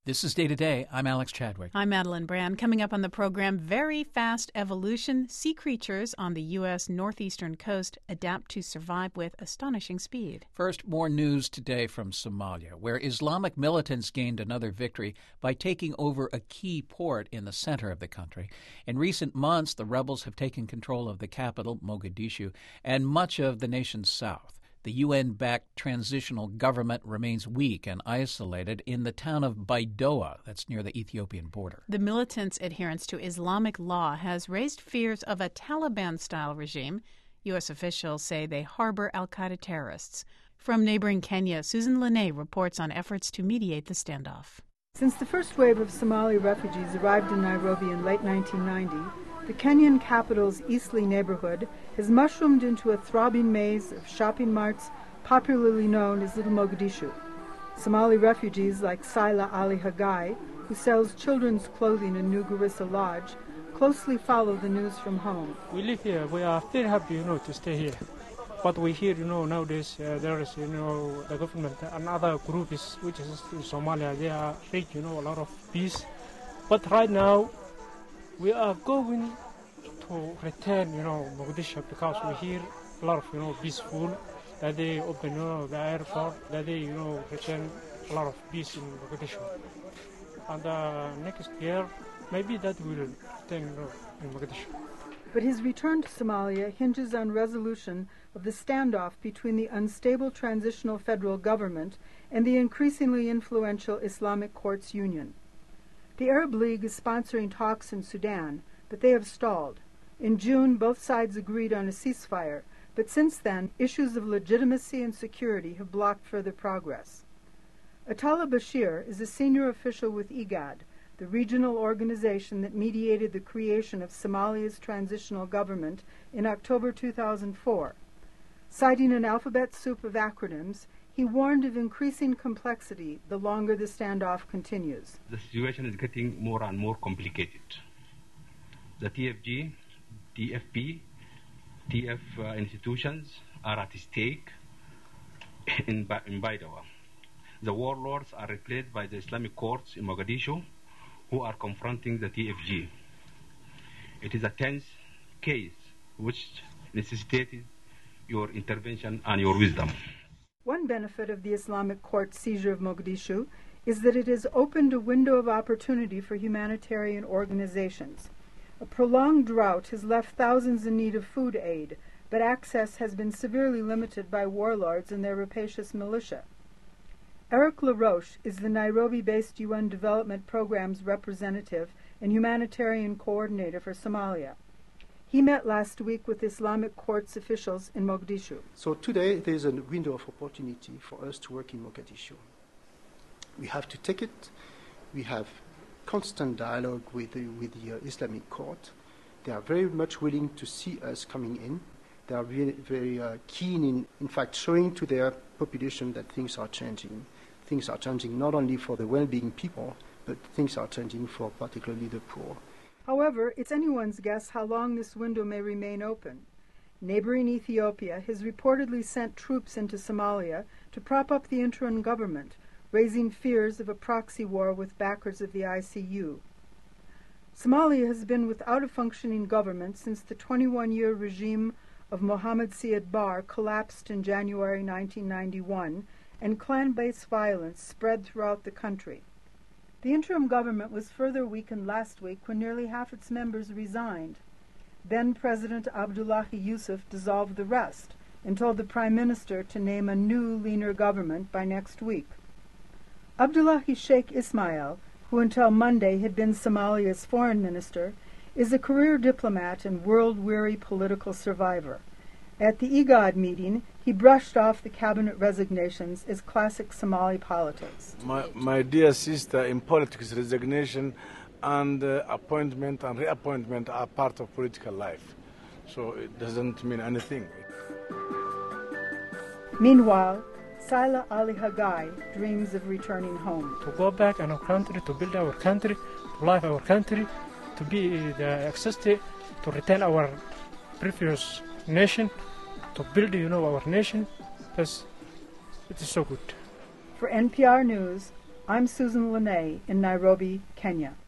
This is Day to Day. I'm Alex Chadwick. I'm Madeline Brand. Coming up on the program, very fast evolution. Sea creatures on the U.S. northeastern coast adapt to survive with astonishing speed. First, more news today from Somalia, where Islamic militants gained another victory by taking over a key port in the center of the country. In recent months, the rebels have taken control of the capital, Mogadishu, and much of the nation's south. The UN-backed transitional government remains weak and isolated in the town of Baidoa, that's near the Ethiopian border. The militants' adherence to Islamic law has raised fears of a Taliban-style regime. U.S. officials say they harbor al-Qaeda terrorists. From neighboring Kenya, Susan Linay reports on efforts to mediate the standoff. Since the first wave of Somali refugees arrived in Nairobi in late 1990, the Kenyan capital's Eastleigh neighborhood has mushroomed into a throbbing maze of shopping marts popularly known as Little Mogadishu. Somali refugees like Saila Ali Hagai, who sells children's clothing in New Garissa Lodge, closely follow the news from home. We live here. We are very happy, to stay here. But we hear, nowadays there is, the government, another group which is in Somalia. They are making, a lot of peace. But right now, we are going to return, Mogadishu, because we hear a lot of, peaceful, that they open, the airport, that they, return a lot of peace in Mogadishu. And next year, maybe that will return, in Mogadishu. But his return to Somalia hinges on resolution of the standoff between the unstable transitional federal government and the increasingly influential Islamic Courts Union. The Arab League is sponsoring talks in Sudan, but they have stalled. In June, both sides agreed on a ceasefire, but since then, issues of legitimacy and security have blocked further progress. Atala Bashir is a senior official with IGAD, the regional organization that mediated the creation of Somalia's transitional government in October 2004. Citing an alphabet soup of acronyms, he warned of increasing complexity the longer the standoff continues. The situation is getting more and more complicated. The TFG, TFP, TF institutions are at stake in Baidoa. The warlords are replaced by the Islamic courts in Mogadishu, who are confronting the TFG. It is a tense case which necessitated your intervention and your wisdom. One benefit of the Islamic court's seizure of Mogadishu is that it has opened a window of opportunity for humanitarian organizations. A prolonged drought has left thousands in need of food aid, but access has been severely limited by warlords and their rapacious militia. Eric LaRoche is the Nairobi-based UN Development Program's representative and humanitarian coordinator for Somalia. He met last week with Islamic courts officials in Mogadishu. So today there is a window of opportunity for us to work in Mogadishu. We have to take it. We have constant dialogue with the Islamic court. They are very much willing to see us coming in. They are very keen in fact, showing to their population that things are changing. Things are changing not only for the well-being people, but things are changing for particularly the poor. However, it's anyone's guess how long this window may remain open. Neighboring Ethiopia has reportedly sent troops into Somalia to prop up the interim government, raising fears of a proxy war with backers of the ICU. Somalia has been without a functioning government since the 21-year regime of Mohammed Siad Barre collapsed in January 1991, and clan-based violence spread throughout the country. The interim government was further weakened last week when nearly half its members resigned. Then President Abdullahi Yusuf dissolved the rest and told the Prime Minister to name a new, leaner government by next week. Abdullahi Sheikh Ismail, who until Monday had been Somalia's foreign minister, is a career diplomat and world-weary political survivor. At the IGAD meeting, he brushed off the cabinet resignations as classic Somali politics. My dear sister, in politics, resignation and appointment and reappointment are part of political life. So it doesn't mean anything. Meanwhile, Saila Ali Hagai dreams of returning home. To go back in our country, to build our country, to live our country, to be the access to return our previous nation, to build, our nation. It is so good. For NPR News, I'm Susan Lene in Nairobi, Kenya.